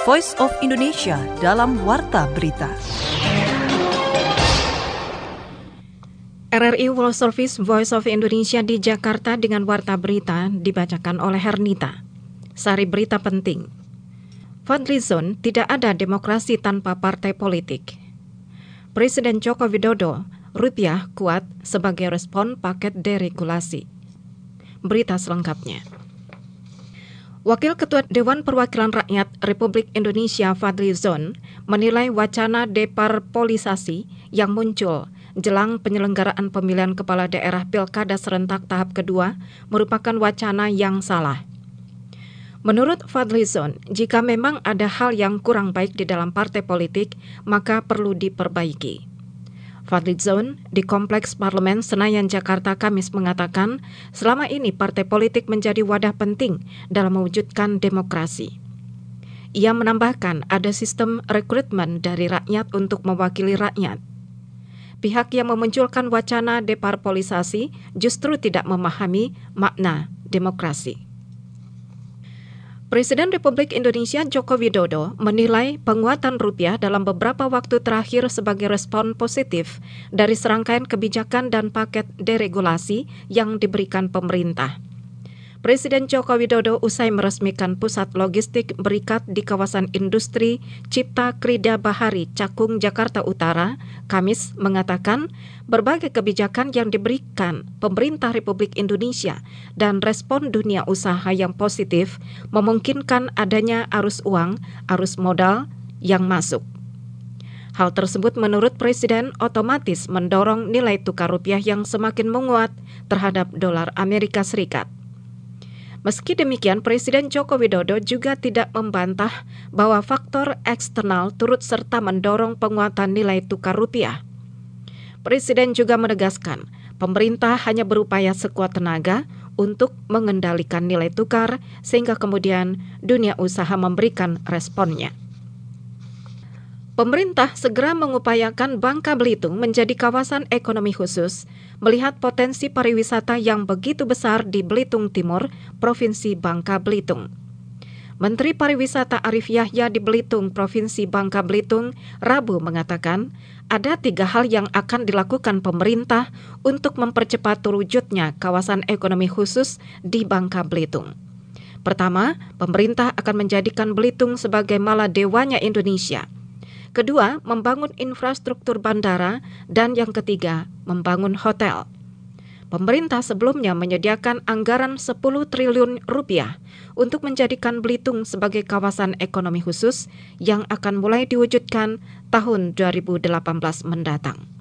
Voice of Indonesia dalam Warta Berita. RRI World Service Voice of Indonesia di Jakarta dengan Warta Berita dibacakan oleh Hernita. Sari berita penting. Fadlizon, tidak ada demokrasi tanpa partai politik. Presiden Joko Widodo, rupiah kuat sebagai respon paket deregulasi. Berita selengkapnya. Wakil Ketua Dewan Perwakilan Rakyat Republik Indonesia Fadlizon menilai wacana deparpolisasi yang muncul jelang penyelenggaraan pemilihan kepala daerah Pilkada serentak tahap kedua merupakan wacana yang salah. Menurut Fadlizon, jika memang ada hal yang kurang baik di dalam partai politik, maka perlu diperbaiki. Fadlizon di Kompleks Parlemen Senayan, Jakarta, Kamis mengatakan, selama ini partai politik menjadi wadah penting dalam mewujudkan demokrasi. Ia menambahkan ada sistem rekrutmen dari rakyat untuk mewakili rakyat. Pihak yang memunculkan wacana deparpolisasi justru tidak memahami makna demokrasi. Presiden Republik Indonesia Joko Widodo menilai penguatan rupiah dalam beberapa waktu terakhir sebagai respon positif dari serangkaian kebijakan dan paket deregulasi yang diberikan pemerintah. Presiden Joko Widodo usai meresmikan pusat logistik berikat di kawasan industri Cipta Krida Bahari, Cakung, Jakarta Utara, Kamis mengatakan berbagai kebijakan yang diberikan pemerintah Republik Indonesia dan respon dunia usaha yang positif memungkinkan adanya arus uang, arus modal yang masuk. Hal tersebut menurut Presiden otomatis mendorong nilai tukar rupiah yang semakin menguat terhadap dolar Amerika Serikat. Meski demikian, Presiden Joko Widodo juga tidak membantah bahwa faktor eksternal turut serta mendorong penguatan nilai tukar rupiah. Presiden juga menegaskan, pemerintah hanya berupaya sekuat tenaga untuk mengendalikan nilai tukar sehingga kemudian dunia usaha memberikan responnya. Pemerintah segera mengupayakan Bangka Belitung menjadi kawasan ekonomi khusus, melihat potensi pariwisata yang begitu besar di Belitung Timur, Provinsi Bangka Belitung. Menteri Pariwisata Arif Yahya di Belitung, Provinsi Bangka Belitung, Rabu mengatakan, ada 3 hal yang akan dilakukan pemerintah untuk mempercepat terwujudnya kawasan ekonomi khusus di Bangka Belitung. Pertama, pemerintah akan menjadikan Belitung sebagai Maladewanya Indonesia. Kedua, membangun infrastruktur bandara, dan yang ketiga, membangun hotel. Pemerintah sebelumnya menyediakan anggaran 10 triliun rupiah untuk menjadikan Belitung sebagai kawasan ekonomi khusus yang akan mulai diwujudkan tahun 2018 mendatang.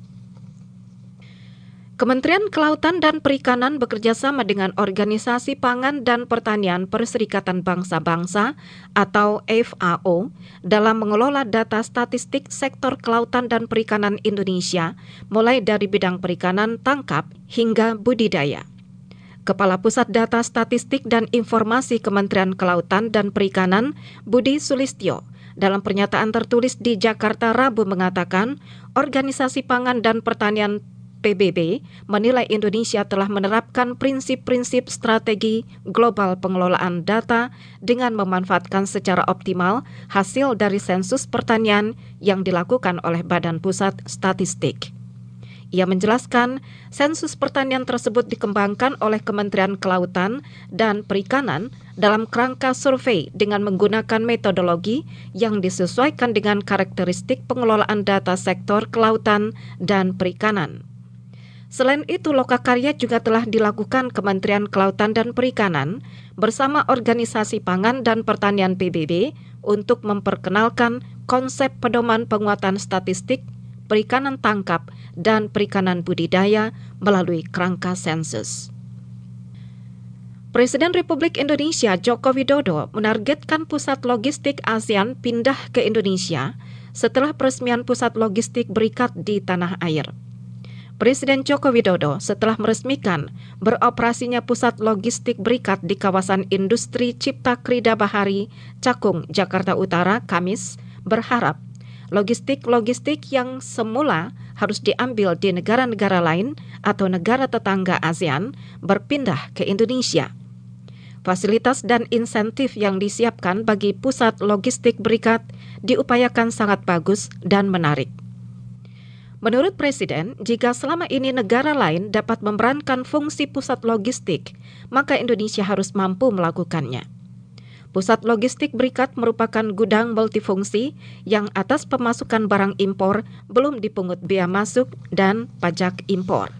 Kementerian Kelautan dan Perikanan bekerjasama dengan Organisasi Pangan dan Pertanian Perserikatan Bangsa-Bangsa atau FAO dalam mengelola data statistik sektor kelautan dan perikanan Indonesia, mulai dari bidang perikanan tangkap hingga budidaya. Kepala Pusat Data Statistik dan Informasi Kementerian Kelautan dan Perikanan, Budi Sulistyo, dalam pernyataan tertulis di Jakarta Rabu mengatakan, Organisasi Pangan dan Pertanian PBB menilai Indonesia telah menerapkan prinsip-prinsip strategi global pengelolaan data dengan memanfaatkan secara optimal hasil dari sensus pertanian yang dilakukan oleh Badan Pusat Statistik. Ia menjelaskan, sensus pertanian tersebut dikembangkan oleh Kementerian Kelautan dan Perikanan dalam kerangka survei dengan menggunakan metodologi yang disesuaikan dengan karakteristik pengelolaan data sektor kelautan dan perikanan. Selain itu, lokakarya juga telah dilakukan Kementerian Kelautan dan Perikanan bersama Organisasi Pangan dan Pertanian PBB untuk memperkenalkan konsep pedoman penguatan statistik, perikanan tangkap, dan perikanan budidaya melalui kerangka sensus. Presiden Republik Indonesia Joko Widodo menargetkan pusat logistik ASEAN pindah ke Indonesia setelah peresmian pusat logistik berikat di tanah air. Presiden Joko Widodo setelah meresmikan beroperasinya pusat logistik berikat di kawasan industri Cipta Krida Bahari, Cakung, Jakarta Utara, Kamis, berharap logistik-logistik yang semula harus diambil di negara-negara lain atau negara tetangga ASEAN berpindah ke Indonesia. fasilitas dan insentif yang disiapkan bagi pusat logistik berikat diupayakan sangat bagus dan menarik. Menurut Presiden, jika selama ini negara lain dapat memerankan fungsi pusat logistik, maka Indonesia harus mampu melakukannya. Pusat logistik berikat merupakan gudang multifungsi yang atas pemasukan barang impor belum dipungut bea masuk dan pajak impor.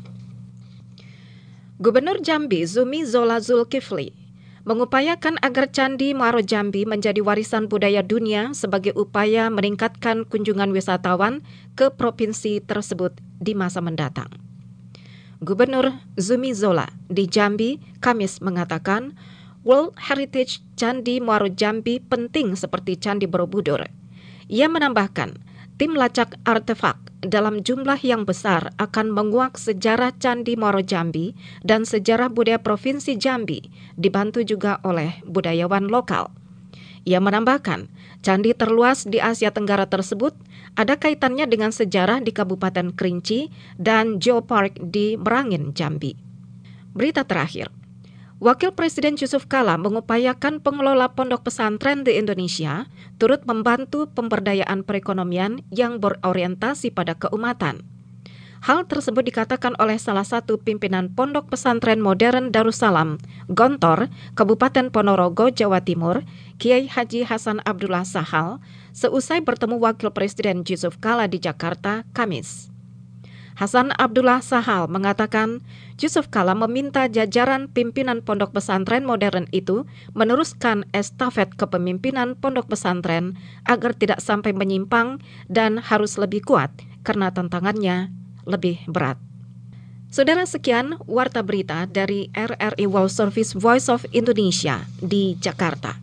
Gubernur Jambi Zumi Zola Zulkifli mengupayakan agar Candi Muaro Jambi menjadi warisan budaya dunia sebagai upaya meningkatkan kunjungan wisatawan ke provinsi tersebut di masa mendatang. Gubernur Zumi Zola di Jambi, Kamis mengatakan, World Heritage Candi Muaro Jambi penting seperti Candi Borobudur. Ia menambahkan, tim lacak artefak dalam jumlah yang besar akan menguak sejarah Candi Muaro Jambi dan sejarah budaya Provinsi Jambi, dibantu juga oleh budayawan lokal. Ia menambahkan, candi terluas di Asia Tenggara tersebut ada kaitannya dengan sejarah di Kabupaten Kerinci dan Geopark di Merangin, Jambi. Berita terakhir. Wakil Presiden Yusuf Kala mengupayakan pengelola pondok pesantren di Indonesia turut membantu pemberdayaan perekonomian yang berorientasi pada keumatan. Hal tersebut dikatakan oleh salah satu pimpinan Pondok Pesantren Modern Darussalam, Gontor, Kabupaten Ponorogo, Jawa Timur, Kiai Haji Hasan Abdullah Sahal, seusai bertemu Wakil Presiden Yusuf Kala di Jakarta, Kamis. Hasan Abdullah Sahal mengatakan, Yusuf Kala meminta jajaran pimpinan pondok pesantren modern itu meneruskan estafet kepemimpinan pondok pesantren agar tidak sampai menyimpang dan harus lebih kuat karena tantangannya lebih berat. Saudara, sekian Warta Berita dari RRI World Service Voice of Indonesia di Jakarta.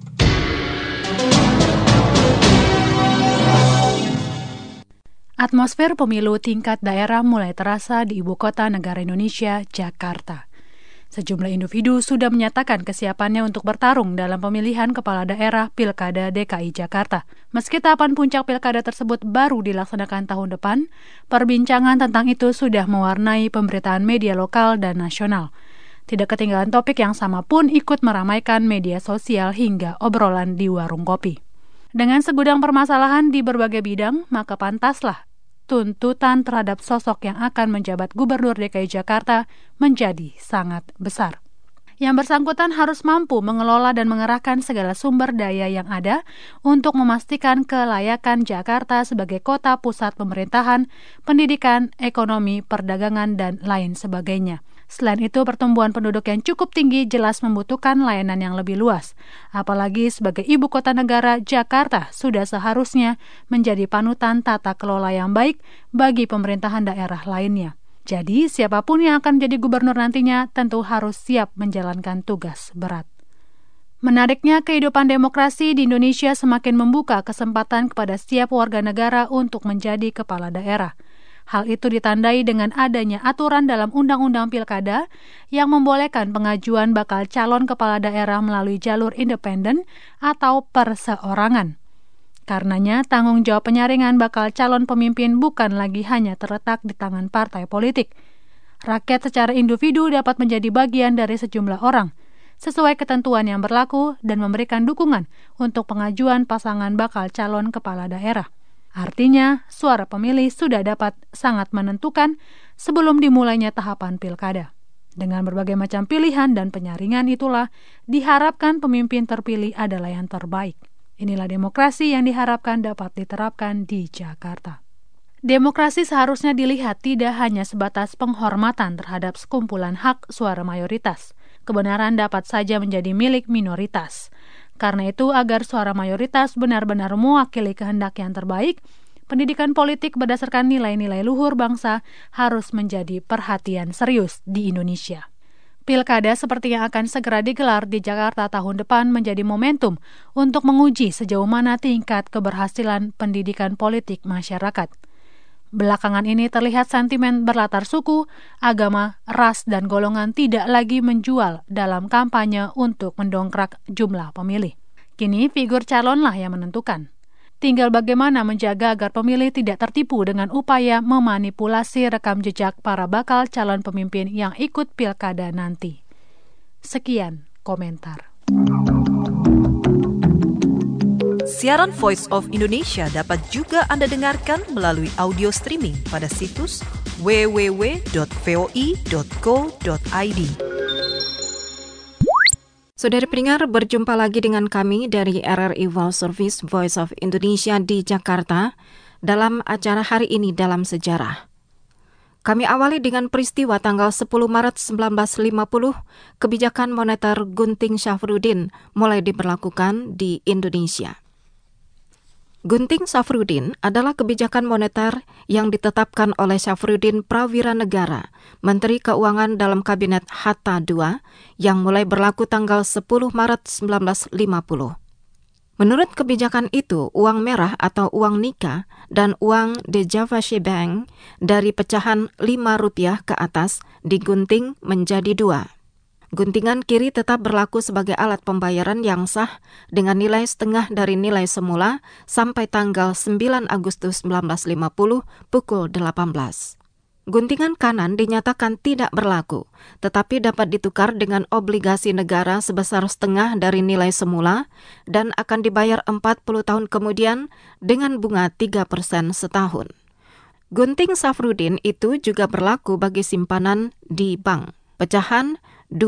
Atmosfer pemilu tingkat daerah mulai terasa di ibu kota negara Indonesia, Jakarta. Sejumlah individu sudah menyatakan kesiapannya untuk bertarung dalam pemilihan kepala daerah Pilkada DKI Jakarta. Meski tahapan puncak pilkada tersebut baru dilaksanakan tahun depan, perbincangan tentang itu sudah mewarnai pemberitaan media lokal dan nasional. Tidak ketinggalan topik yang sama pun ikut meramaikan media sosial hingga obrolan di warung kopi. Dengan segudang permasalahan di berbagai bidang, maka pantaslah tuntutan terhadap sosok yang akan menjabat Gubernur DKI Jakarta menjadi sangat besar. Yang bersangkutan harus mampu mengelola dan mengerahkan segala sumber daya yang ada untuk memastikan kelayakan Jakarta sebagai kota pusat pemerintahan, pendidikan, ekonomi, perdagangan, dan lain sebagainya. Selain itu, pertumbuhan penduduk yang cukup tinggi jelas membutuhkan layanan yang lebih luas. Apalagi sebagai ibu kota negara, Jakarta sudah seharusnya menjadi panutan tata kelola yang baik bagi pemerintahan daerah lainnya. Jadi, siapapun yang akan menjadi gubernur nantinya tentu harus siap menjalankan tugas berat. Menariknya, kehidupan demokrasi di Indonesia semakin membuka kesempatan kepada setiap warga negara untuk menjadi kepala daerah. Hal itu ditandai dengan adanya aturan dalam Undang-Undang Pilkada yang membolehkan pengajuan bakal calon kepala daerah melalui jalur independen atau perseorangan. Karenanya, tanggung jawab penyaringan bakal calon pemimpin bukan lagi hanya terletak di tangan partai politik. Rakyat secara individu dapat menjadi bagian dari sejumlah orang, sesuai ketentuan yang berlaku dan memberikan dukungan untuk pengajuan pasangan bakal calon kepala daerah. Artinya, suara pemilih sudah dapat sangat menentukan sebelum dimulainya tahapan pilkada. Dengan berbagai macam pilihan dan penyaringan itulah, diharapkan pemimpin terpilih adalah yang terbaik. Inilah demokrasi yang diharapkan dapat diterapkan di Jakarta. Demokrasi seharusnya dilihat tidak hanya sebatas penghormatan terhadap sekumpulan hak suara mayoritas. Kebenaran dapat saja menjadi milik minoritas. Karena itu, agar suara mayoritas benar-benar mewakili kehendak yang terbaik, pendidikan politik berdasarkan nilai-nilai luhur bangsa harus menjadi perhatian serius di Indonesia. Pilkada seperti yang akan segera digelar di Jakarta tahun depan menjadi momentum untuk menguji sejauh mana tingkat keberhasilan pendidikan politik masyarakat. Belakangan ini terlihat sentimen berlatar suku, agama, ras, dan golongan tidak lagi menjual dalam kampanye untuk mendongkrak jumlah pemilih. Kini figur calonlah yang menentukan. Tinggal bagaimana menjaga agar pemilih tidak tertipu dengan upaya memanipulasi rekam jejak para bakal calon pemimpin yang ikut pilkada nanti. Sekian komentar. Siaran Voice of Indonesia dapat juga Anda dengarkan melalui audio streaming pada situs www.voi.co.id. Saudara pendengar, berjumpa lagi dengan kami dari RRI World Service Voice of Indonesia di Jakarta dalam acara Hari Ini Dalam Sejarah. Kami awali dengan peristiwa tanggal 10 Maret 1950, kebijakan moneter Gunting Syafruddin mulai diberlakukan di Indonesia. Gunting Syafruddin adalah kebijakan moneter yang ditetapkan oleh Syafruddin Prawiranegara, Menteri Keuangan dalam Kabinet Hatta II, yang mulai berlaku tanggal 10 Maret 1950. Menurut kebijakan itu, uang merah atau uang nika dan uang de Javasche Bank dari pecahan Rp5 ke atas digunting menjadi 2. Guntingan kiri tetap berlaku sebagai alat pembayaran yang sah dengan nilai setengah dari nilai semula sampai tanggal 9 Agustus 1950 pukul 18. Guntingan kanan dinyatakan tidak berlaku, tetapi dapat ditukar dengan obligasi negara sebesar setengah dari nilai semula dan akan dibayar 40 tahun kemudian dengan bunga 3% setahun. Gunting Syafruddin itu juga berlaku bagi simpanan di bank. Pecahan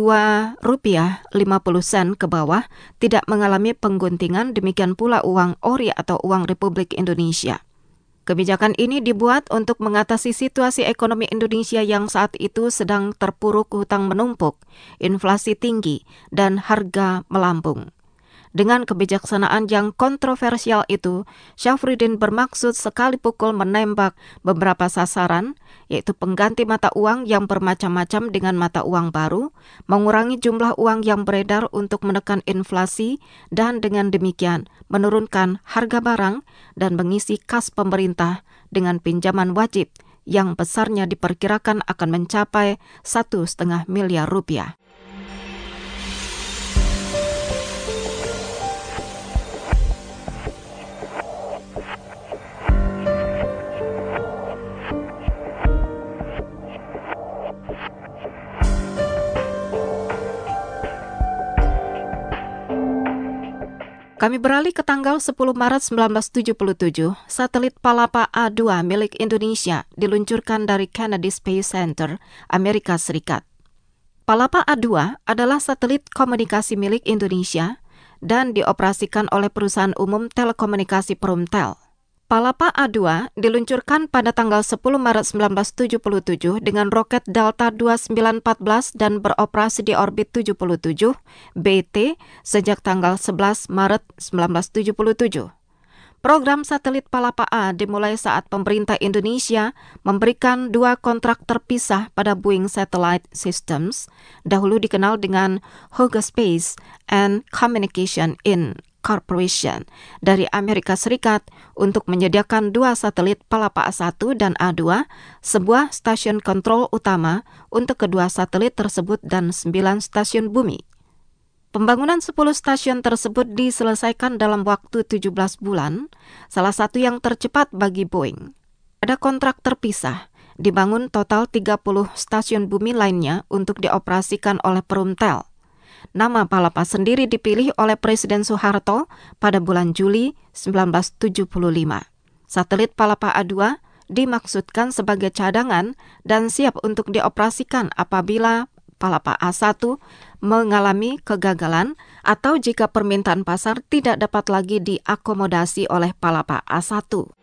Rp2.50 ke bawah tidak mengalami pengguntingan, demikian pula uang ori atau uang Republik Indonesia. Kebijakan ini dibuat untuk mengatasi situasi ekonomi Indonesia yang saat itu sedang terpuruk hutang menumpuk, inflasi tinggi, dan harga melambung. Dengan kebijaksanaan yang kontroversial itu, Syafruddin bermaksud sekali pukul menembak beberapa sasaran, yaitu pengganti mata uang yang bermacam-macam dengan mata uang baru, mengurangi jumlah uang yang beredar untuk menekan inflasi, dan dengan demikian menurunkan harga barang dan mengisi kas pemerintah dengan pinjaman wajib yang besarnya diperkirakan akan mencapai Rp1,5 miliar. Kami beralih ke tanggal 10 Maret 1977, satelit Palapa A2 milik Indonesia diluncurkan dari Kennedy Space Center, Amerika Serikat. Palapa A2 adalah satelit komunikasi milik Indonesia dan dioperasikan oleh perusahaan umum telekomunikasi Promtel. Palapa A2 diluncurkan pada tanggal 10 Maret 1977 dengan roket Delta 2914 dan beroperasi di orbit 77 BT sejak tanggal 11 Maret 1977. Program satelit Palapa A dimulai saat pemerintah Indonesia memberikan 2 kontrak terpisah pada Boeing Satellite Systems, dahulu dikenal dengan Hoga Space and Communication Corporation dari Amerika Serikat untuk menyediakan 2 satelit Palapa A1 dan A2, sebuah stasiun kontrol utama untuk kedua satelit tersebut dan 9 stasiun bumi. Pembangunan 10 stasiun tersebut diselesaikan dalam waktu 17 bulan, salah satu yang tercepat bagi Boeing. Ada kontrak terpisah, dibangun total 30 stasiun bumi lainnya untuk dioperasikan oleh Promtel. Nama Palapa sendiri dipilih oleh Presiden Soeharto pada bulan Juli 1975. Satelit Palapa A2 dimaksudkan sebagai cadangan dan siap untuk dioperasikan apabila Palapa A1 mengalami kegagalan atau jika permintaan pasar tidak dapat lagi diakomodasi oleh Palapa A1.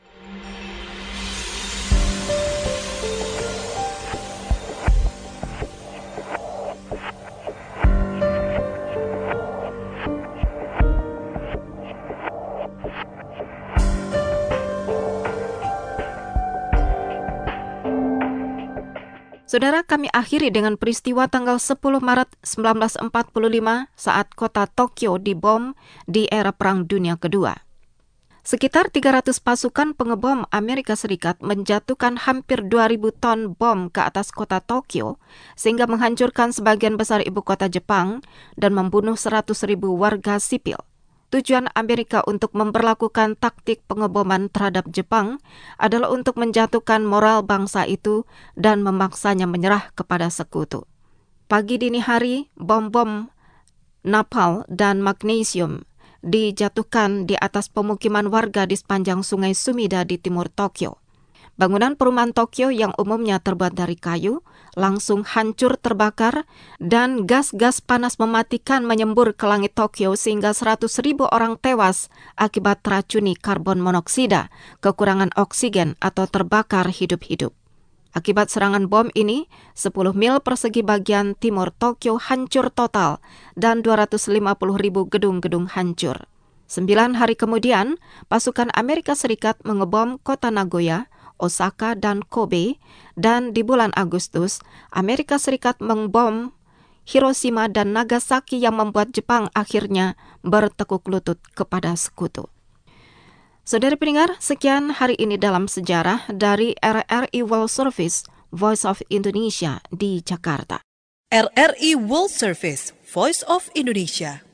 Saudara, kami akhiri dengan peristiwa tanggal 10 Maret 1945 saat kota Tokyo dibom di era Perang Dunia Kedua. Sekitar 300 pasukan pengebom Amerika Serikat menjatuhkan hampir 2.000 ton bom ke atas kota Tokyo sehingga menghancurkan sebagian besar ibu kota Jepang dan membunuh 100.000 warga sipil. Tujuan Amerika untuk memperlakukan taktik pengeboman terhadap Jepang adalah untuk menjatuhkan moral bangsa itu dan memaksanya menyerah kepada sekutu. Pagi dini hari, bom-bom napal, dan magnesium dijatuhkan di atas pemukiman warga di sepanjang Sungai Sumida di timur Tokyo. Bangunan perumahan Tokyo yang umumnya terbuat dari kayu langsung hancur terbakar dan gas-gas panas mematikan menyembur ke langit Tokyo sehingga 100.000 orang tewas akibat teracuni karbon monoksida, kekurangan oksigen atau terbakar hidup-hidup. Akibat serangan bom ini, 10 mil persegi bagian timur Tokyo hancur total dan 250.000 gedung-gedung hancur. 9 hari kemudian, pasukan Amerika Serikat mengebom kota Nagoya, Osaka, dan Kobe, dan di bulan Agustus, Amerika Serikat membom Hiroshima dan Nagasaki yang membuat Jepang akhirnya bertekuk lutut kepada sekutu. Saudara pendengar, sekian hari ini dalam sejarah dari RRI World Service, Voice of Indonesia di Jakarta. RRI World Service, Voice of Indonesia.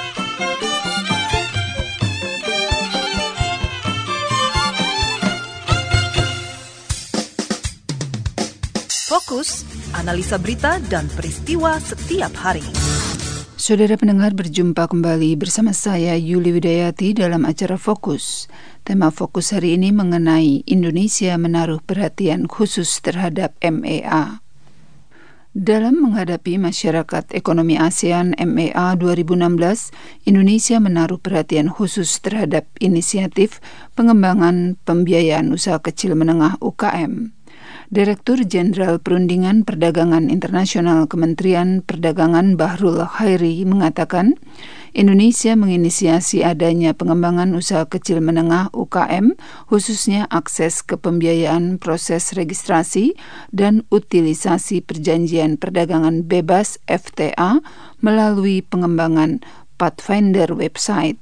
Fokus, analisa berita dan peristiwa setiap hari. Saudara pendengar, berjumpa kembali bersama saya Yuli Widayati dalam acara Fokus. Tema Fokus hari ini mengenai Indonesia menaruh perhatian khusus terhadap MEA. Dalam menghadapi Masyarakat Ekonomi ASEAN MEA 2016, Indonesia menaruh perhatian khusus terhadap inisiatif pengembangan pembiayaan usaha kecil menengah UKM. Direktur Jenderal Perundingan Perdagangan Internasional Kementerian Perdagangan Bahrul Khairi mengatakan, Indonesia menginisiasi adanya pengembangan usaha kecil menengah UKM, khususnya akses ke pembiayaan proses registrasi dan utilisasi perjanjian perdagangan bebas FTA melalui pengembangan Pathfinder website.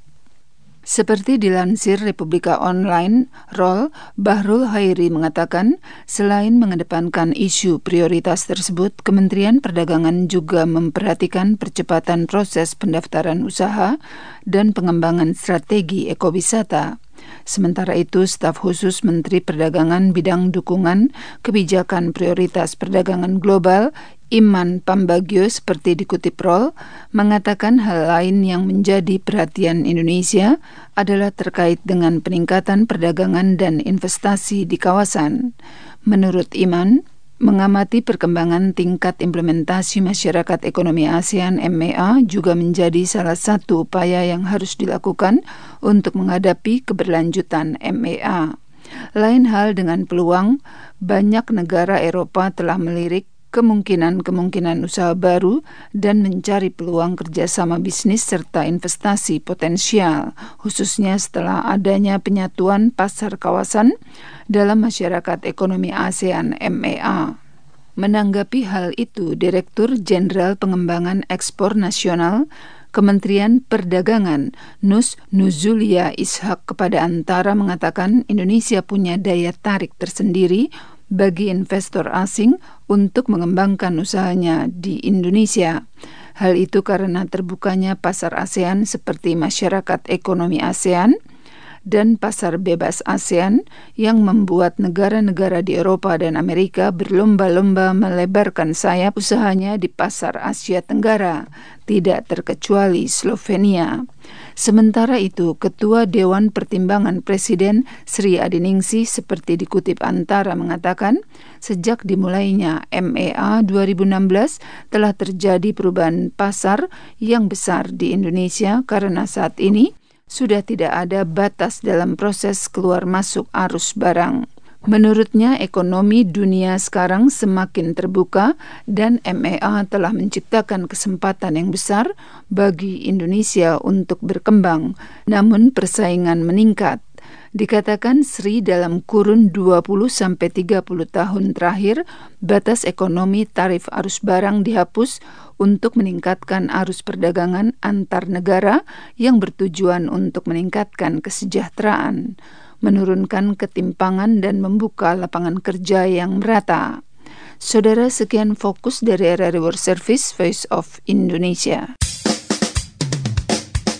Seperti dilansir Republika Online, ROL, Bahrul Khairi mengatakan, selain mengedepankan isu prioritas tersebut, Kementerian Perdagangan juga memperhatikan percepatan proses pendaftaran usaha dan pengembangan strategi ekowisata. Sementara itu, staf khusus Menteri Perdagangan bidang dukungan kebijakan prioritas perdagangan global, Iman Pambagio, seperti dikutip ROL, mengatakan hal lain yang menjadi perhatian Indonesia adalah terkait dengan peningkatan perdagangan dan investasi di kawasan. Menurut Iman, mengamati perkembangan tingkat implementasi Masyarakat Ekonomi ASEAN MEA juga menjadi salah satu upaya yang harus dilakukan untuk menghadapi keberlanjutan MEA. Lain hal dengan peluang, banyak negara Eropa telah melirik kemungkinan usaha baru dan mencari peluang kerjasama bisnis serta investasi potensial, khususnya setelah adanya penyatuan pasar kawasan dalam Masyarakat Ekonomi ASEAN MEA. Menanggapi hal itu, Direktur Jenderal Pengembangan Ekspor Nasional Kementerian Perdagangan Nus Nuzulia Ishak kepada Antara mengatakan Indonesia punya daya tarik tersendiri bagi investor asing untuk mengembangkan usahanya di Indonesia. Hal itu karena terbukanya pasar ASEAN seperti Masyarakat Ekonomi ASEAN dan pasar bebas ASEAN yang membuat negara-negara di Eropa dan Amerika berlomba-lomba melebarkan sayap usahanya di pasar Asia Tenggara, tidak terkecuali Slovenia. Sementara itu, Ketua Dewan Pertimbangan Presiden Sri Adiningsih seperti dikutip Antara mengatakan, sejak dimulainya MEA 2016 telah terjadi perubahan pasar yang besar di Indonesia karena saat ini sudah tidak ada batas dalam proses keluar masuk arus barang. Menurutnya, ekonomi dunia sekarang semakin terbuka dan MEA telah menciptakan kesempatan yang besar bagi Indonesia untuk berkembang, namun persaingan meningkat. Dikatakan Sri dalam kurun 20-30 tahun terakhir, batas ekonomi tarif arus barang dihapus untuk meningkatkan arus perdagangan antar negara yang bertujuan untuk meningkatkan kesejahteraan, menurunkan ketimpangan dan membuka lapangan kerja yang merata. Saudara, sekian fokus dari RRI World Service, Voice of Indonesia.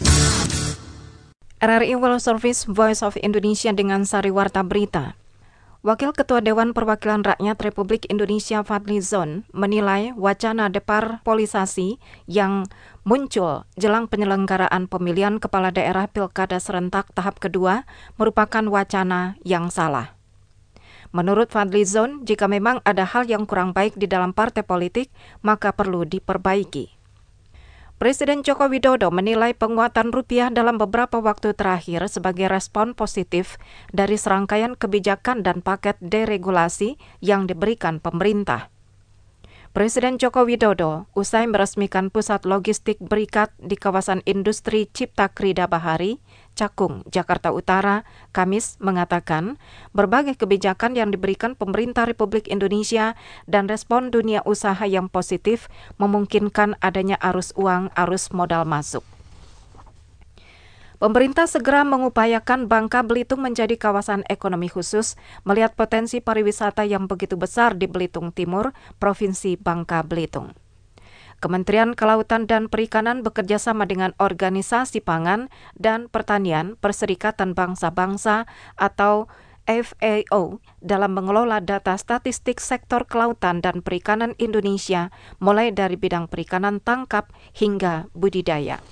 RRI World Service, Voice of Indonesia dengan sari warta berita. Wakil Ketua Dewan Perwakilan Rakyat Republik Indonesia Fadli Zon menilai wacana deparpolisasi yang muncul jelang penyelenggaraan pemilihan kepala daerah Pilkada serentak tahap kedua merupakan wacana yang salah. Menurut Fadli Zon, jika memang ada hal yang kurang baik di dalam partai politik, maka perlu diperbaiki. Presiden Joko Widodo menilai penguatan rupiah dalam beberapa waktu terakhir sebagai respon positif dari serangkaian kebijakan dan paket deregulasi yang diberikan pemerintah. Presiden Joko Widodo usai meresmikan pusat logistik Berikat di kawasan industri Cipta Krida Bahari, Cakung, Jakarta Utara, Kamis mengatakan berbagai kebijakan yang diberikan pemerintah Republik Indonesia dan respon dunia usaha yang positif memungkinkan adanya arus uang, arus modal masuk. Pemerintah segera mengupayakan Bangka Belitung menjadi kawasan ekonomi khusus melihat potensi pariwisata yang begitu besar di Belitung Timur, Provinsi Bangka Belitung. Kementerian Kelautan dan Perikanan bekerjasama dengan Organisasi Pangan dan Pertanian Perserikatan Bangsa-Bangsa atau FAO dalam mengelola data statistik sektor kelautan dan perikanan Indonesia mulai dari bidang perikanan tangkap hingga budidaya.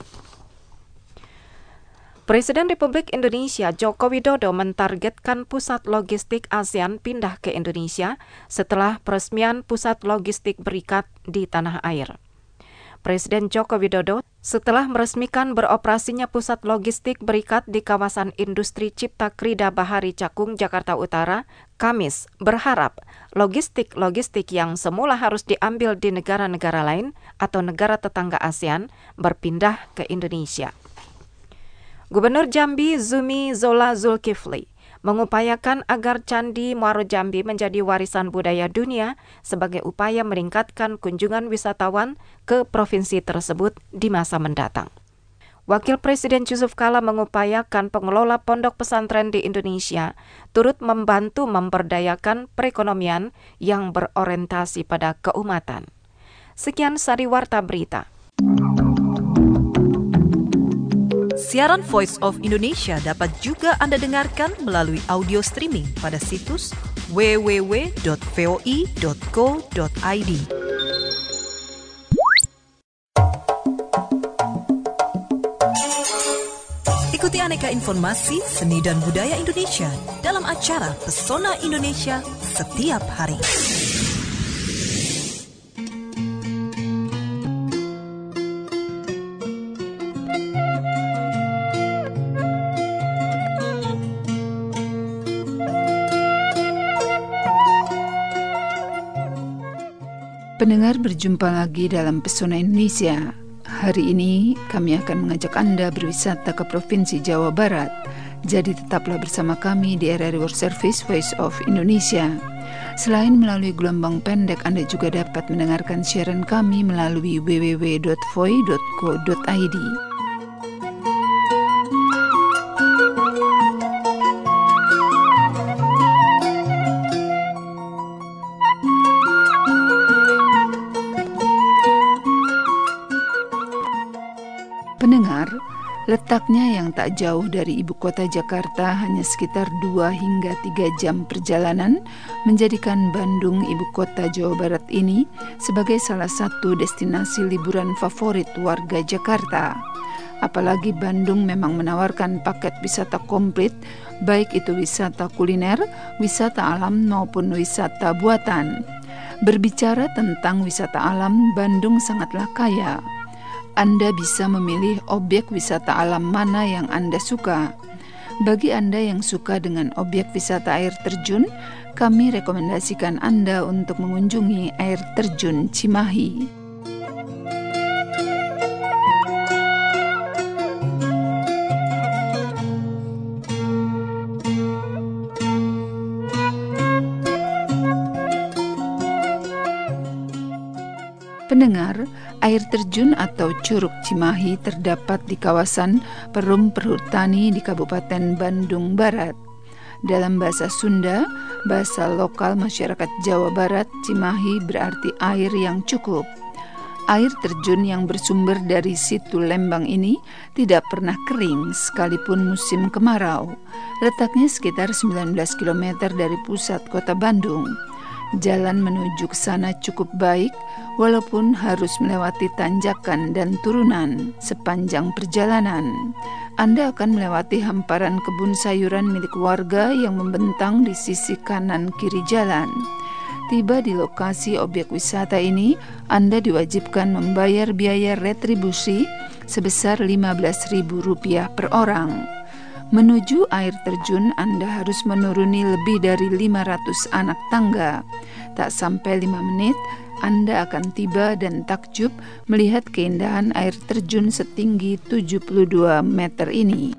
Presiden Republik Indonesia Joko Widodo mentargetkan pusat logistik ASEAN pindah ke Indonesia setelah peresmian pusat logistik Berikat di tanah air. Presiden Joko Widodo setelah meresmikan beroperasinya pusat logistik Berikat di kawasan industri Cipta Krida Bahari Cakung, Jakarta Utara, Kamis berharap logistik yang semula harus diambil di negara-negara lain atau negara tetangga ASEAN berpindah ke Indonesia. Gubernur Jambi Zumi Zola Zulkifli mengupayakan agar Candi Muaro Jambi menjadi warisan budaya dunia sebagai upaya meningkatkan kunjungan wisatawan ke provinsi tersebut di masa mendatang. Wakil Presiden Yusuf Kala mengupayakan pengelola pondok pesantren di Indonesia turut membantu memberdayakan perekonomian yang berorientasi pada keumatan. Sekian Sariwarta Berita. Siaran Voice of Indonesia dapat juga Anda dengarkan melalui audio streaming pada situs www.voi.co.id. Ikuti aneka informasi seni dan budaya Indonesia dalam acara Pesona Indonesia setiap hari. Pendengar, berjumpa lagi dalam Pesona Indonesia. Hari ini kami akan mengajak Anda berwisata ke Provinsi Jawa Barat. Jadi tetaplah bersama kami di RRI World Service Voice of Indonesia. Selain melalui gelombang pendek, Anda juga dapat mendengarkan siaran kami melalui www.voi.co.id. Pendengar, letaknya yang tak jauh dari ibu kota Jakarta hanya sekitar 2 hingga 3 jam perjalanan menjadikan Bandung, ibu kota Jawa Barat ini sebagai salah satu destinasi liburan favorit warga Jakarta. Apalagi Bandung memang menawarkan paket wisata komplit, baik itu wisata kuliner, wisata alam maupun wisata buatan. Berbicara tentang wisata alam, Bandung sangatlah kaya. Anda bisa memilih objek wisata alam mana yang Anda suka. Bagi Anda yang suka dengan objek wisata air terjun, kami rekomendasikan Anda untuk mengunjungi air terjun Cimahi. Pendengar, air terjun atau Curug Cimahi terdapat di kawasan Perum Perhutani di Kabupaten Bandung Barat. Dalam bahasa Sunda, bahasa lokal masyarakat Jawa Barat, Cimahi berarti air yang cukup. Air terjun yang bersumber dari Situ Lembang ini tidak pernah kering sekalipun musim kemarau. Letaknya sekitar 19 km dari pusat kota Bandung. Jalan menuju ke sana cukup baik, walaupun harus melewati tanjakan dan turunan sepanjang perjalanan. Anda akan melewati hamparan kebun sayuran milik warga yang membentang di sisi kanan kiri jalan. Tiba di lokasi objek wisata ini, Anda diwajibkan membayar biaya retribusi sebesar Rp15.000 per orang. Menuju air terjun, Anda harus menuruni lebih dari 500 anak tangga. Tak sampai 5 menit, Anda akan tiba dan takjub melihat keindahan air terjun setinggi 72 meter ini.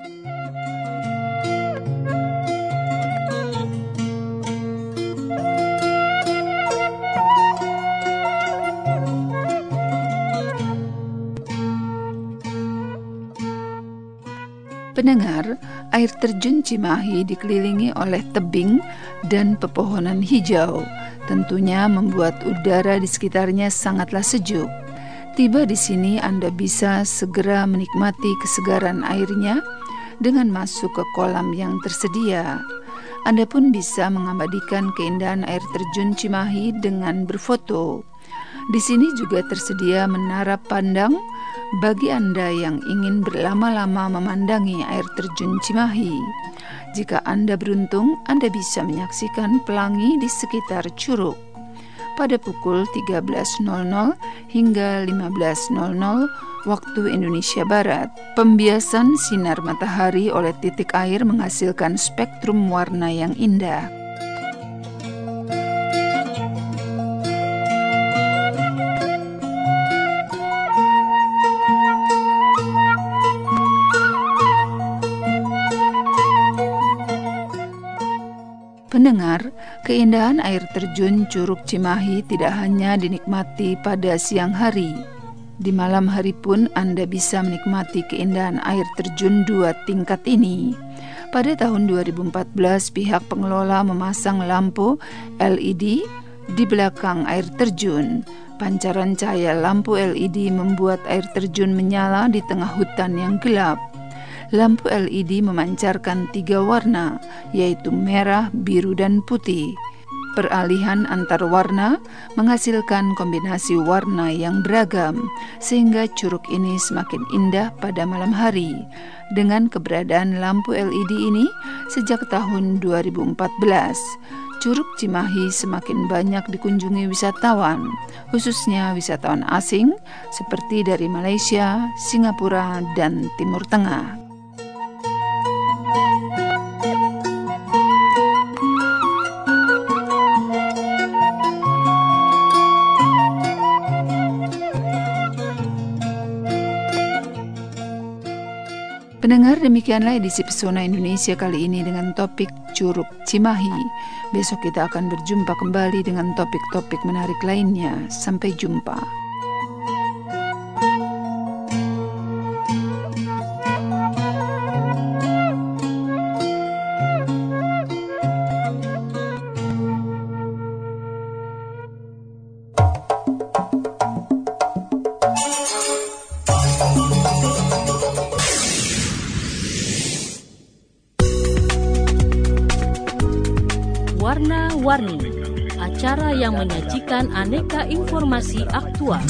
Pendengar, air terjun Cimahi dikelilingi oleh tebing dan pepohonan hijau. Tentunya membuat udara di sekitarnya sangatlah sejuk. Tiba di sini Anda bisa segera menikmati kesegaran airnya dengan masuk ke kolam yang tersedia. Anda pun bisa mengabadikan keindahan air terjun Cimahi dengan berfoto. Di sini juga tersedia menara pandang bagi Anda yang ingin berlama-lama memandangi air terjun Cimahi. Jika Anda beruntung, Anda bisa menyaksikan pelangi di sekitar curug. Pada pukul 13.00 hingga 15.00 waktu Indonesia Barat, pembiasan sinar matahari oleh titik air menghasilkan spektrum warna yang indah. Pendengar, keindahan air terjun Curug Cimahi tidak hanya dinikmati pada siang hari. Di malam hari pun Anda bisa menikmati keindahan air terjun 2 tingkat ini. Pada tahun 2014, pihak pengelola memasang lampu LED di belakang air terjun. Pancaran cahaya lampu LED membuat air terjun menyala di tengah hutan yang gelap. Lampu LED memancarkan 3 warna, yaitu merah, biru, dan putih. Peralihan antar warna menghasilkan kombinasi warna yang beragam, sehingga curug ini semakin indah pada malam hari. Dengan keberadaan lampu LED ini sejak tahun 2014, Curug Cimahi semakin banyak dikunjungi wisatawan, khususnya wisatawan asing seperti dari Malaysia, Singapura, dan Timur Tengah. Pendengar, demikianlah edisi Pesona Indonesia kali ini dengan topik Curug Cimahi. Besok kita akan berjumpa kembali dengan topik-topik menarik lainnya. Sampai jumpa. Warna-Warni, acara yang menyajikan aneka informasi aktual.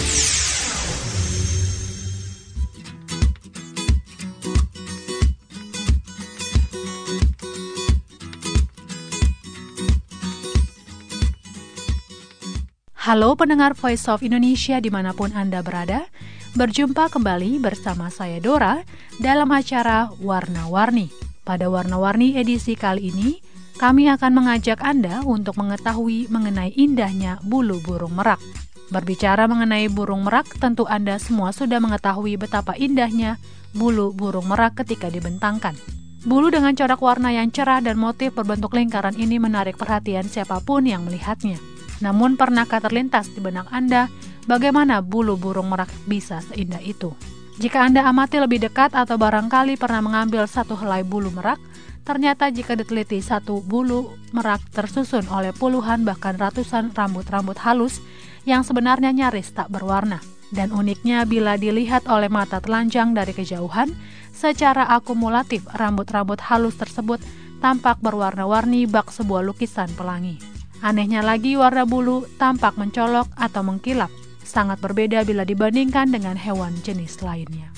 Halo pendengar Voice of Indonesia dimanapun Anda berada, berjumpa kembali bersama saya Dora dalam acara Warna-Warni. Pada Warna-Warni edisi kali ini, kami akan mengajak Anda untuk mengetahui mengenai indahnya bulu burung merak. Berbicara mengenai burung merak, tentu Anda semua sudah mengetahui betapa indahnya bulu burung merak ketika dibentangkan. Bulu dengan corak warna yang cerah dan motif berbentuk lingkaran ini menarik perhatian siapapun yang melihatnya. Namun pernahkah terlintas di benak Anda bagaimana bulu burung merak bisa seindah itu? Jika Anda amati lebih dekat atau barangkali pernah mengambil satu helai bulu merak, Ternyata jika diteliti, satu bulu merak tersusun oleh puluhan bahkan ratusan rambut-rambut halus yang sebenarnya nyaris tak berwarna. Dan uniknya bila dilihat oleh mata telanjang dari kejauhan, secara akumulatif rambut-rambut halus tersebut tampak berwarna-warni bak sebuah lukisan pelangi. Anehnya lagi, warna bulu tampak mencolok atau mengkilap, sangat berbeda bila dibandingkan dengan hewan jenis lainnya.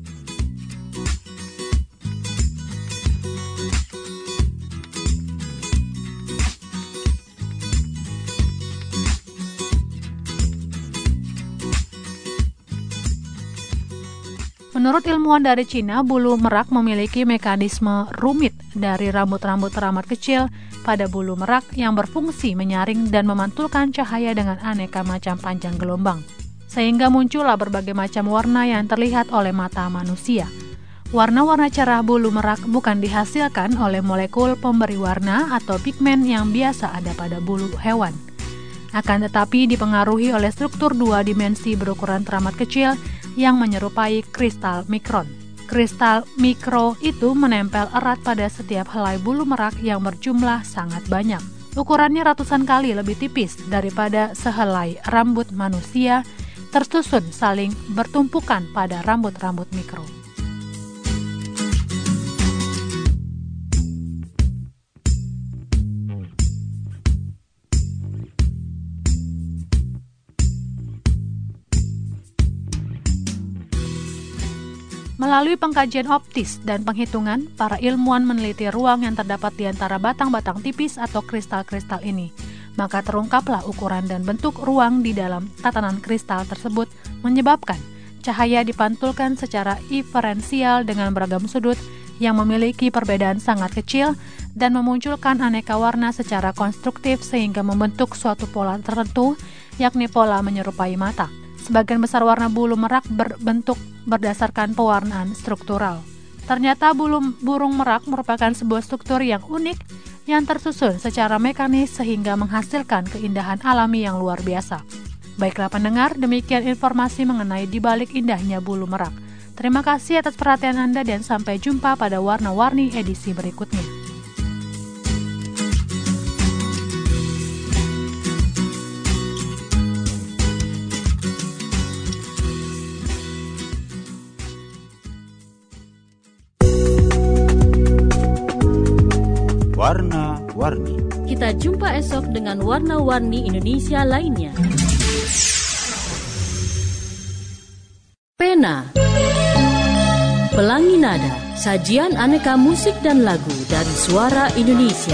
Menurut ilmuwan dari Cina, bulu merak memiliki mekanisme rumit dari rambut-rambut teramat kecil pada bulu merak yang berfungsi menyaring dan memantulkan cahaya dengan aneka macam panjang gelombang, sehingga muncullah berbagai macam warna yang terlihat oleh mata manusia. Warna-warna cerah bulu merak bukan dihasilkan oleh molekul pemberi warna atau pigmen yang biasa ada pada bulu hewan. Akan tetapi dipengaruhi oleh struktur dua dimensi berukuran teramat kecil yang menyerupai kristal mikron. Kristal mikro itu menempel erat pada setiap helai bulu merak yang berjumlah sangat banyak. Ukurannya ratusan kali lebih tipis daripada sehelai rambut manusia, tersusun saling bertumpukan pada rambut-rambut mikro. Melalui pengkajian optis dan penghitungan, para ilmuwan meneliti ruang yang terdapat di antara batang-batang tipis atau kristal-kristal ini. Maka terungkaplah ukuran dan bentuk ruang di dalam tatanan kristal tersebut, menyebabkan cahaya dipantulkan secara diferensial dengan beragam sudut yang memiliki perbedaan sangat kecil dan memunculkan aneka warna secara konstruktif sehingga membentuk suatu pola tertentu, yakni pola menyerupai mata. Sebagian besar warna bulu merak berbentuk berdasarkan pewarnaan struktural. Ternyata burung merak merupakan sebuah struktur yang unik yang tersusun secara mekanis sehingga menghasilkan keindahan alami yang luar biasa. Baiklah pendengar, demikian informasi mengenai dibalik indahnya bulu merak. Terima kasih atas perhatian Anda dan sampai jumpa pada Warna-Warni edisi berikutnya. Warna-Warni. Kita jumpa esok dengan warna-warni Indonesia lainnya. Pena, Pelangi Nada, sajian aneka musik dan lagu dari suara Indonesia.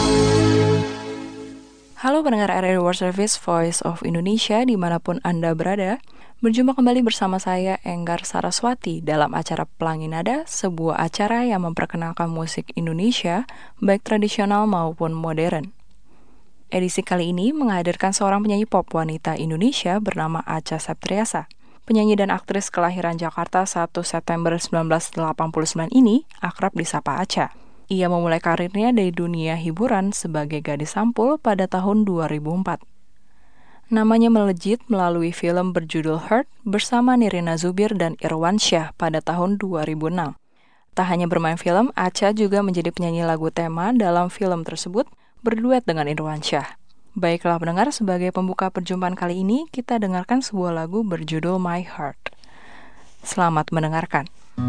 Halo pendengar RRI World Service Voice of Indonesia dimanapun Anda berada. Berjumpa kembali bersama saya, Enggar Saraswati, dalam acara Pelangi Nada, sebuah acara yang memperkenalkan musik Indonesia, baik tradisional maupun modern. Edisi kali ini menghadirkan seorang penyanyi pop wanita Indonesia bernama Acha Septriasa. Penyanyi dan aktris kelahiran Jakarta 1 September 1989 ini akrab disapa Acha. Ia memulai karirnya dari dunia hiburan sebagai gadis sampul pada tahun 2004. Namanya melejit melalui film berjudul Hurt bersama Nirina Zubir dan Irwansyah pada tahun 2006. Tak hanya bermain film, Acha juga menjadi penyanyi lagu tema dalam film tersebut, berduet dengan Irwansyah. Baiklah pendengar, sebagai pembuka perjumpaan kali ini, kita dengarkan sebuah lagu berjudul My Heart. Selamat mendengarkan.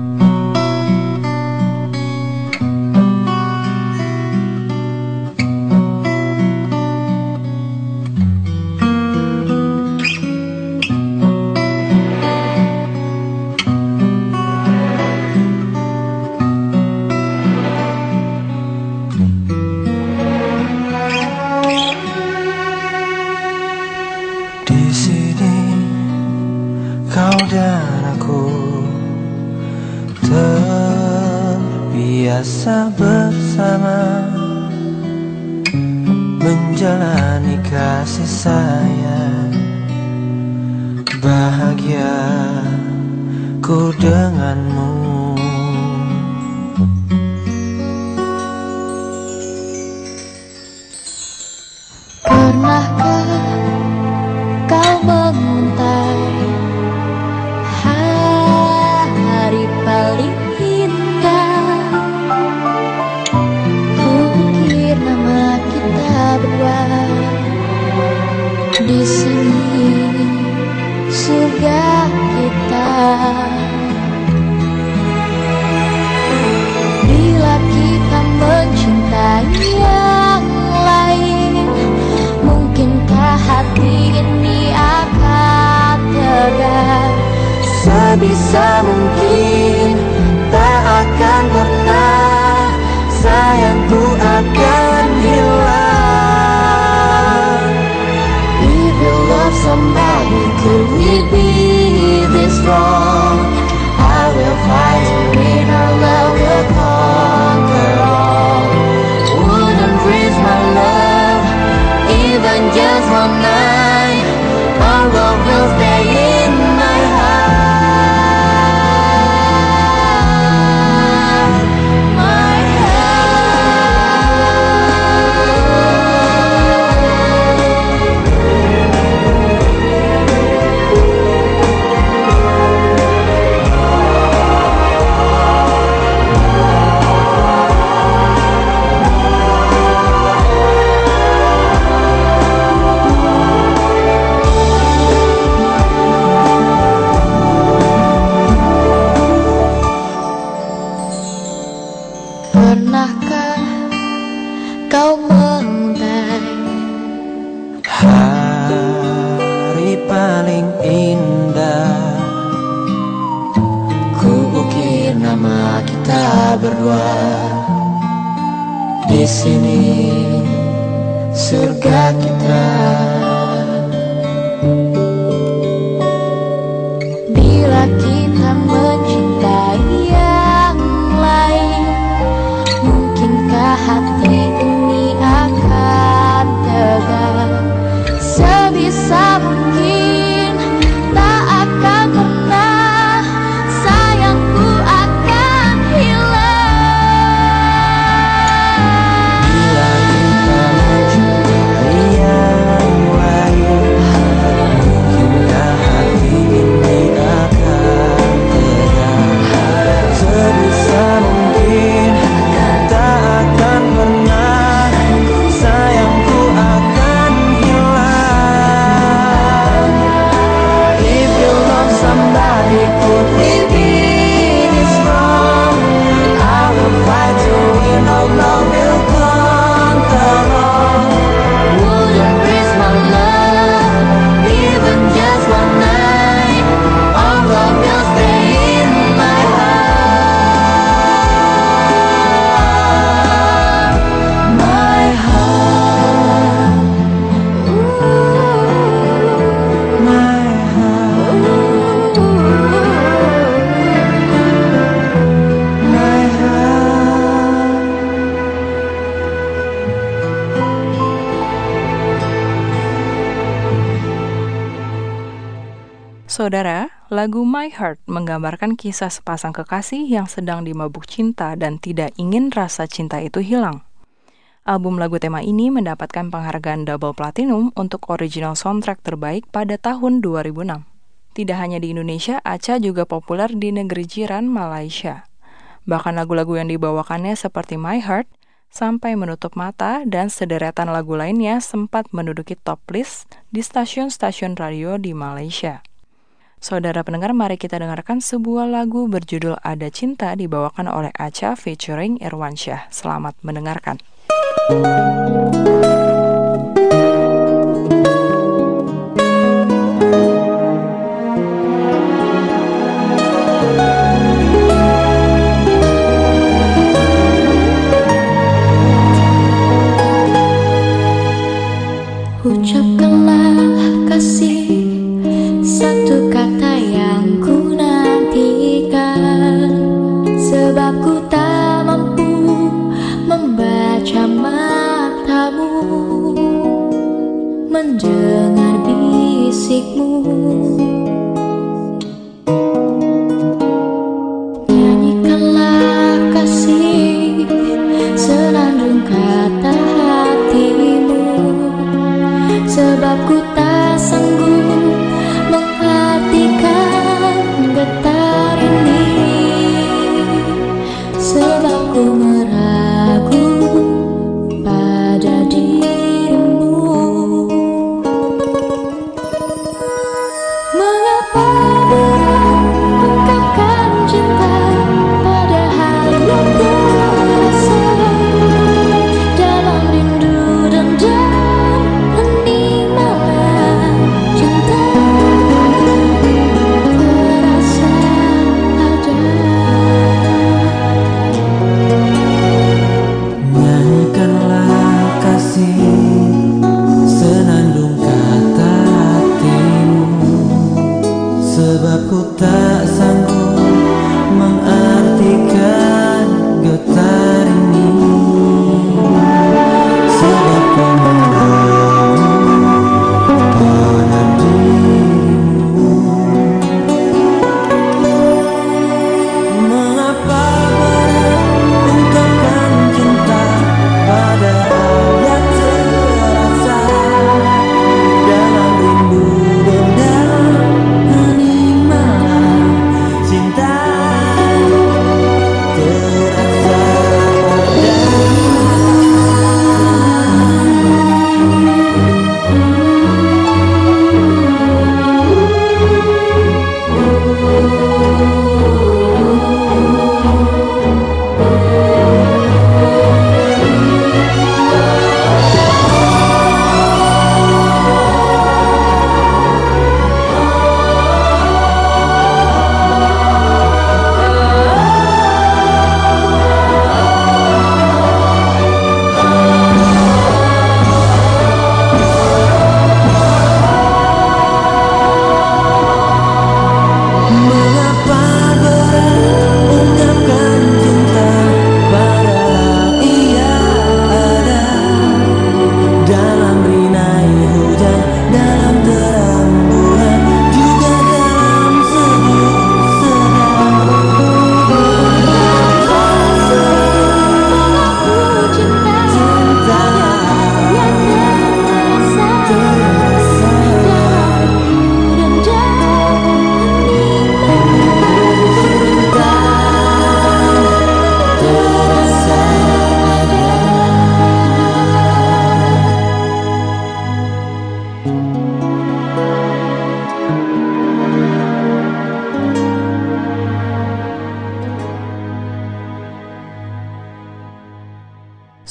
Terbiasa bersama, menjalani kasih sayang, bahagia ku denganmu. Pernahkah kau menguntai hari paling indah sebisa mungkin tak akan pernah sayangku akan hilang. If you love somebody, could we be this wrong? I will fight to win, our love will conquer all. Wouldn't risk my love, even just one night. Our love will stay in my heart, my Pernahkah kau mengenai hari paling indah? Ku ukir nama kita berdua di sini, surga kita. Bila kita mencintai yang lain, mungkinkah hati ini akan tegar? Sebisa mungkin tak akan pernah sayangku akan hilang. Bila kita mencintai yang lain, mungkinkah hati ini akan tegar? Sebisa mungkin tak akan pernah sayangku akan hilang. If you love somebody, could we be this wrong? I will fight to win, our love will conquer all. Wouldn't risk my love, even just one night. Our love will stay in my heart, my heart, my heart, my heart. Saudara, lagu My Heart menggambarkan kisah sepasang kekasih yang sedang dimabuk cinta dan tidak ingin rasa cinta itu hilang. Album lagu tema ini mendapatkan penghargaan double platinum untuk original soundtrack terbaik pada tahun 2006. Tidak hanya di Indonesia, Acha juga populer di negeri jiran Malaysia. Bahkan lagu-lagu yang dibawakannya seperti My Heart, Sampai Menutup Mata, dan sederetan lagu lainnya sempat menduduki top list di stasiun-stasiun radio di Malaysia. Saudara pendengar, mari kita dengarkan sebuah lagu berjudul Ada Cinta dibawakan oleh Acha featuring Irwansyah. Selamat mendengarkan. Ucapkanlah kasih, satu kata yang ku nantikan, sebab ku tak mampu membaca matamu, mendengar bisikmu. Nyanyikanlah kasih, senandung kata hatimu, sebab ku tak sanggup mengartikan getar ini, sebab ku meragu pada dirimu.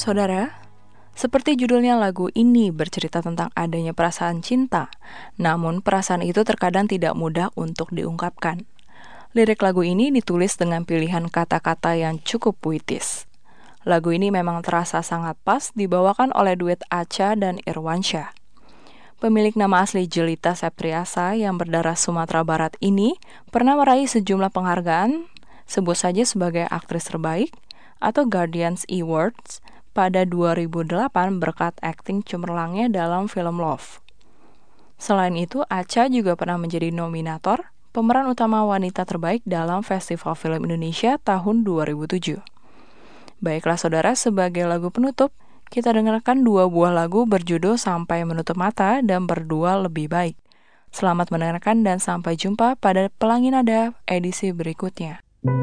saudara, seperti judulnya lagu ini bercerita tentang adanya perasaan cinta, namun perasaan itu terkadang tidak mudah untuk diungkapkan. Lirik lagu ini ditulis dengan pilihan kata-kata yang cukup puitis. Lagu ini memang terasa sangat pas dibawakan oleh duet Acha dan Irwansyah. Pemilik nama asli Jelita Septriasa yang berdarah Sumatera Barat ini pernah meraih sejumlah penghargaan, sebut saja sebagai aktris terbaik atau Guardians Awards pada 2008 berkat akting cemerlangnya dalam film Love. Selain itu, Acha juga pernah menjadi nominator pemeran utama wanita terbaik dalam Festival Film Indonesia tahun 2007. Baiklah saudara, sebagai lagu penutup, kita dengarkan 2 buah lagu berjudul Sampai Menutup Mata dan Berdua Lebih Baik. Selamat mendengarkan dan sampai jumpa pada Pelangi Nada edisi berikutnya.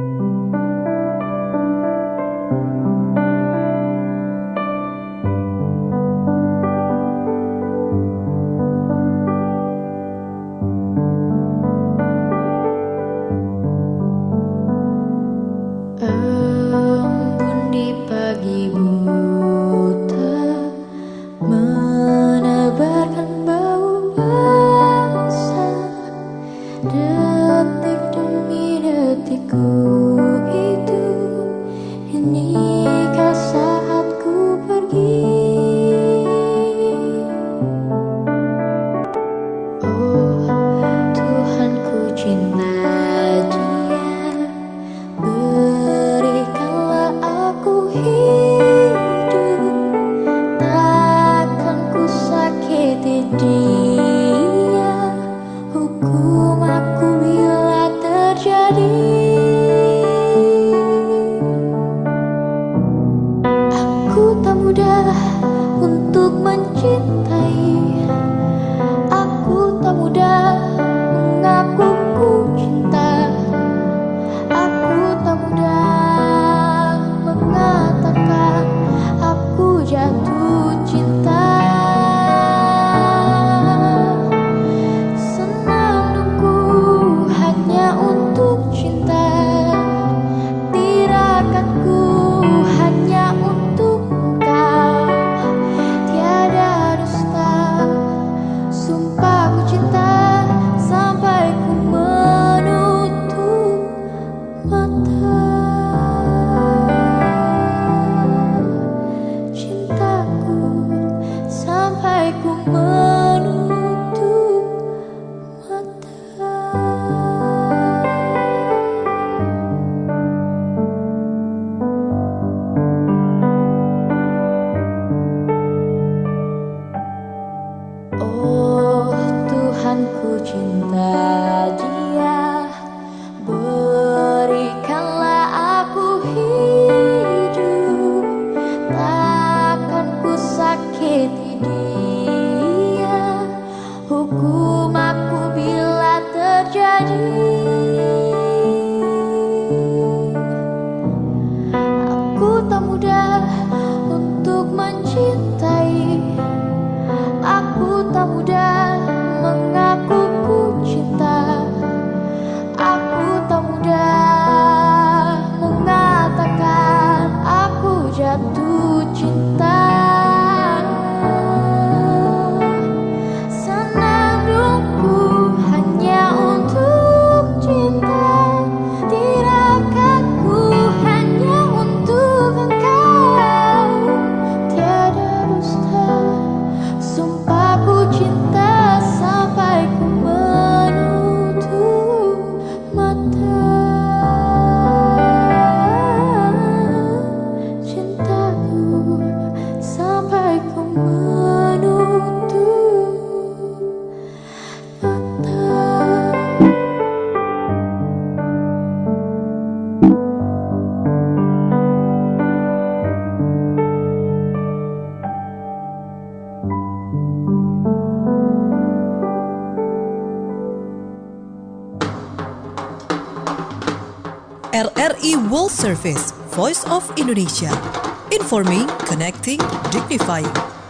RRI World Service, Voice of Indonesia. Informing, connecting, dignifying.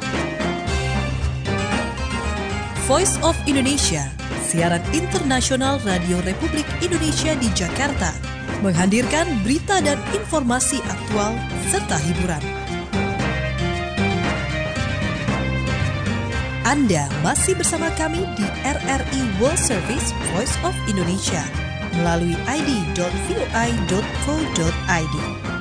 Voice of Indonesia, siaran internasional Radio Republik Indonesia di Jakarta, menghadirkan berita dan informasi aktual serta hiburan. Anda masih bersama kami di RRI World Service Voice of Indonesia melalui id.voi.co.id.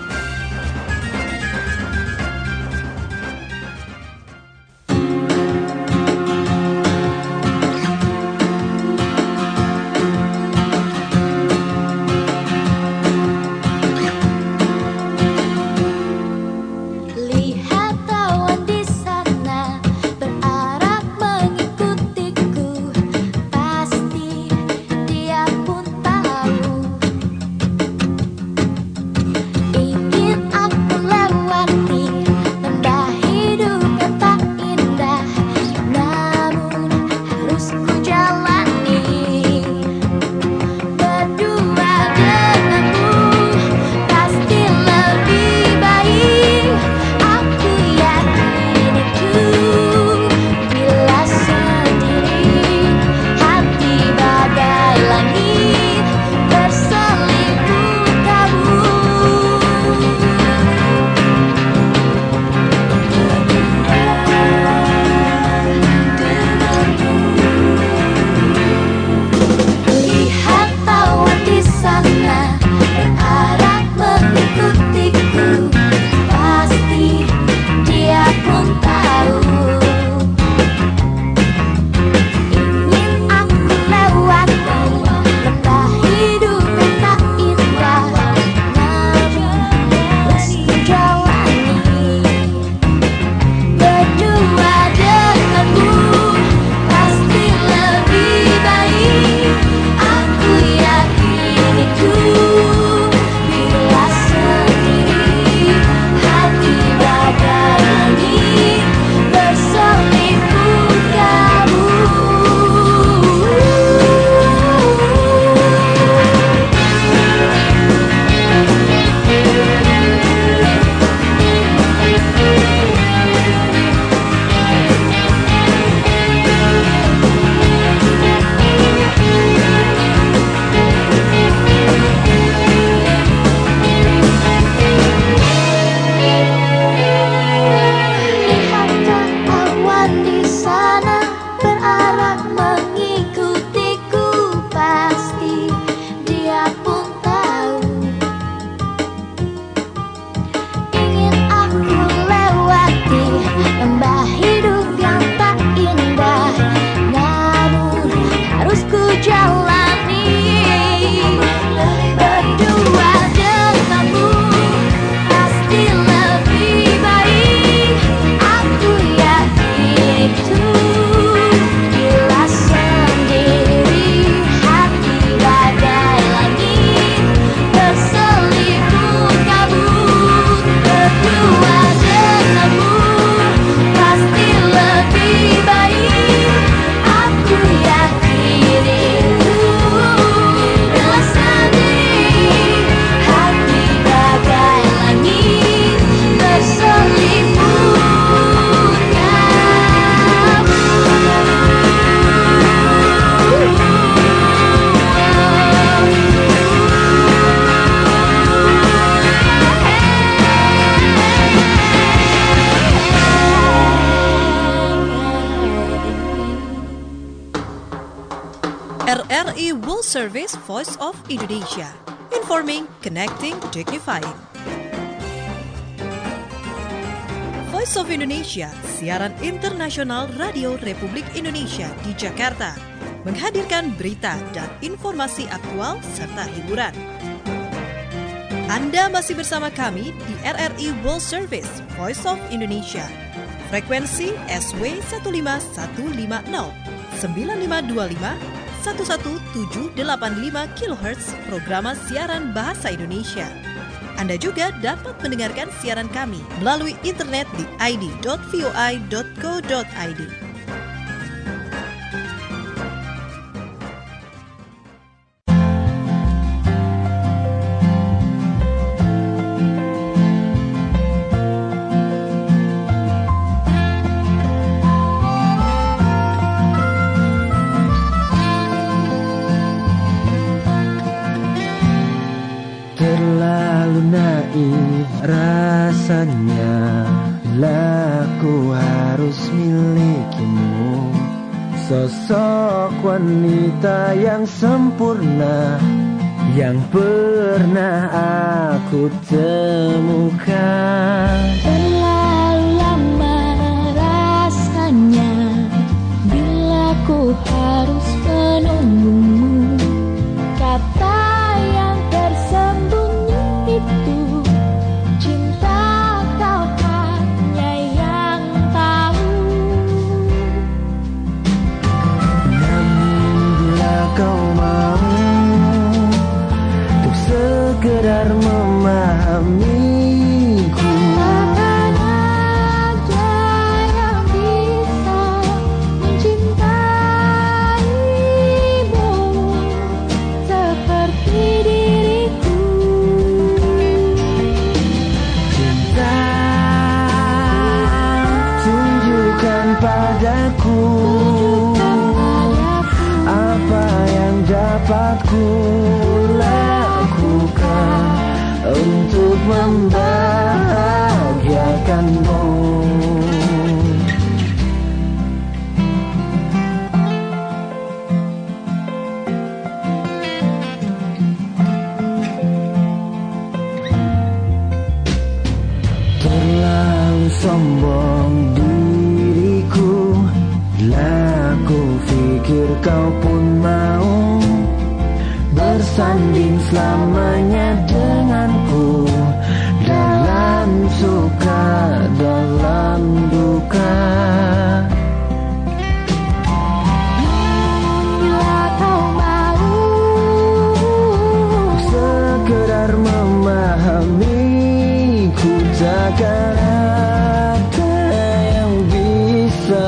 RRI World Service Voice of Indonesia. Informing, connecting, dignifying. Voice of Indonesia, siaran internasional Radio Republik Indonesia di Jakarta, menghadirkan berita dan informasi aktual serta hiburan. Anda masih bersama kami di RRI World Service Voice of Indonesia. Frekuensi SW 15150, 9525, 11785 kHz programa siaran bahasa Indonesia. Anda juga dapat mendengarkan siaran kami melalui internet di id.voi.co.id. Terlalu naif rasanya lah ku harus milikimu. Sosok wanita yang sempurna yang pernah aku temukan. Terlalu lama rasanya bila ku harus menunggumu. Kata yang tersembunyi itu, cinta kau hanya yang tahu. Namun bila kau mau untuk sekedar memahamiku, takkan ada yang bisa mencintaimu seperti diriku. cinta tunjukkan padaku apa yang dapat ku lakukan untuk membahagiakanmu. Terlalu sombong diriku, lah ku pikir kau pun mau bersanding selamanya denganku, dalam suka dalam duka. Bila kau mau Sekedar memahamiku, takkan ada yang bisa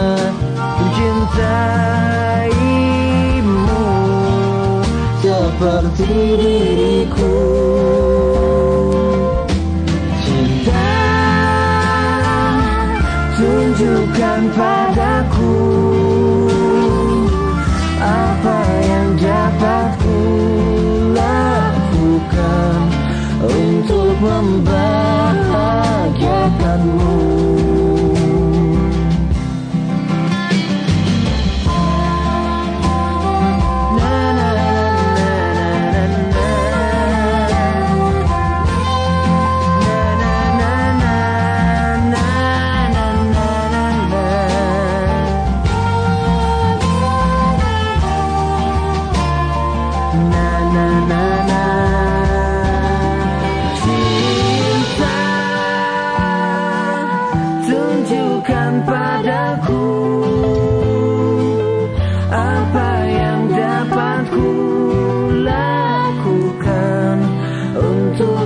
mencintaimu seperti diriku. Cinta tunjukkan padaku apa yang dapat ku lakukan untuk membahagiakanmu. Tunjukkan padaku apa yang dapat ku lakukan untuk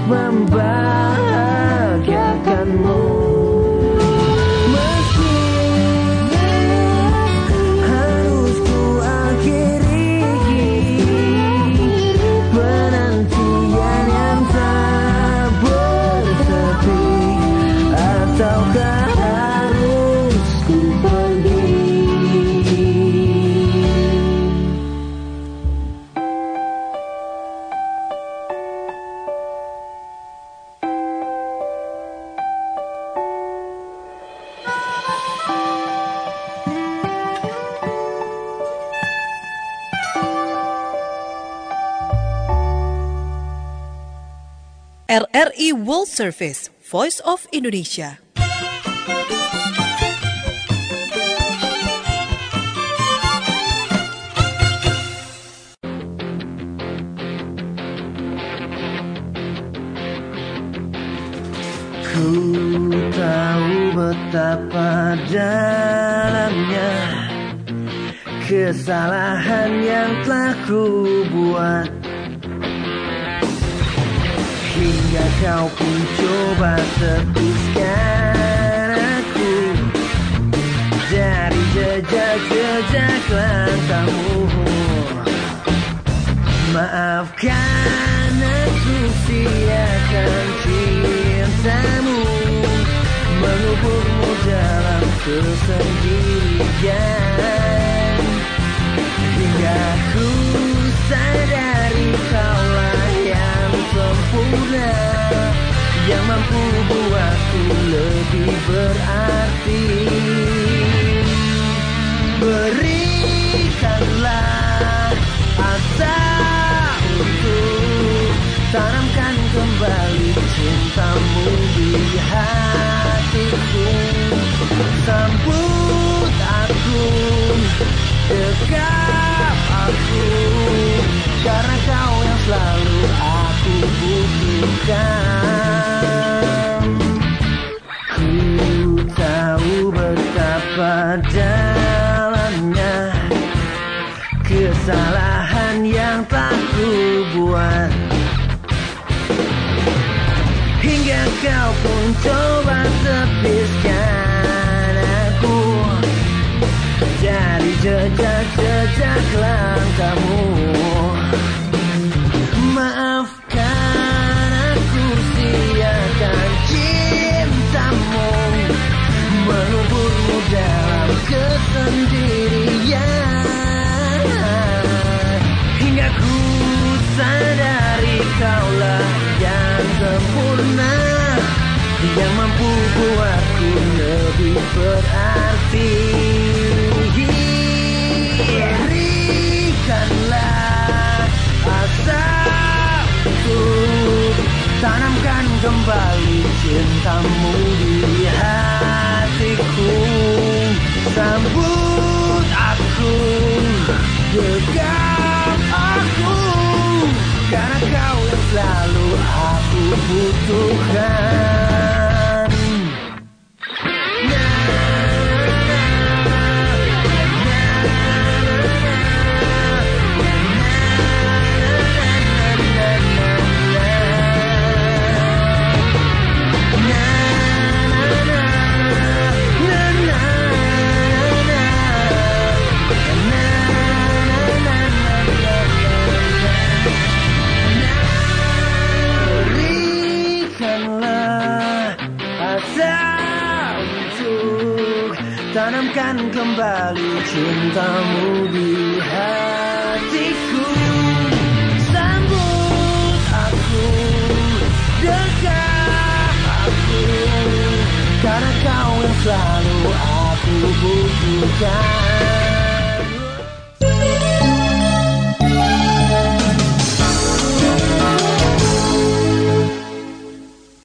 membahagiakanmu. Meski harus ku akhiri penantian yang tak bertepi, ataukah harus ku pergi? RRI World Service, Voice of Indonesia. Ku tahu betapa dalamnya kesalahan yang telah ku buat, hingga kau pun coba tepiskan aku dari jejak-jejak langkahmu. Maafkan aku siakan cintamu, menguburmu dalam kesendirian, hingga ku sadari kaulah yang sempurna, yang mampu buatku lebih berarti. hingga kau pun coba tepiskan aku dari jejak-jejak langkahmu. Maafkan aku siakan cintamu, meluburmu dalam kesendirian, hingga ku sadari kaulah yang sempurna, yang mampu buatku lebih berarti. Berikanlah asa untuk tanamkan kembali cintamu di hatiku. Sambut aku, dekap aku, karena kau yang selalu aku butuhkan. Tanamkan kembali cintamu di hatiku. Sambut aku, dekap aku, karena kau yang selalu aku butuhkan.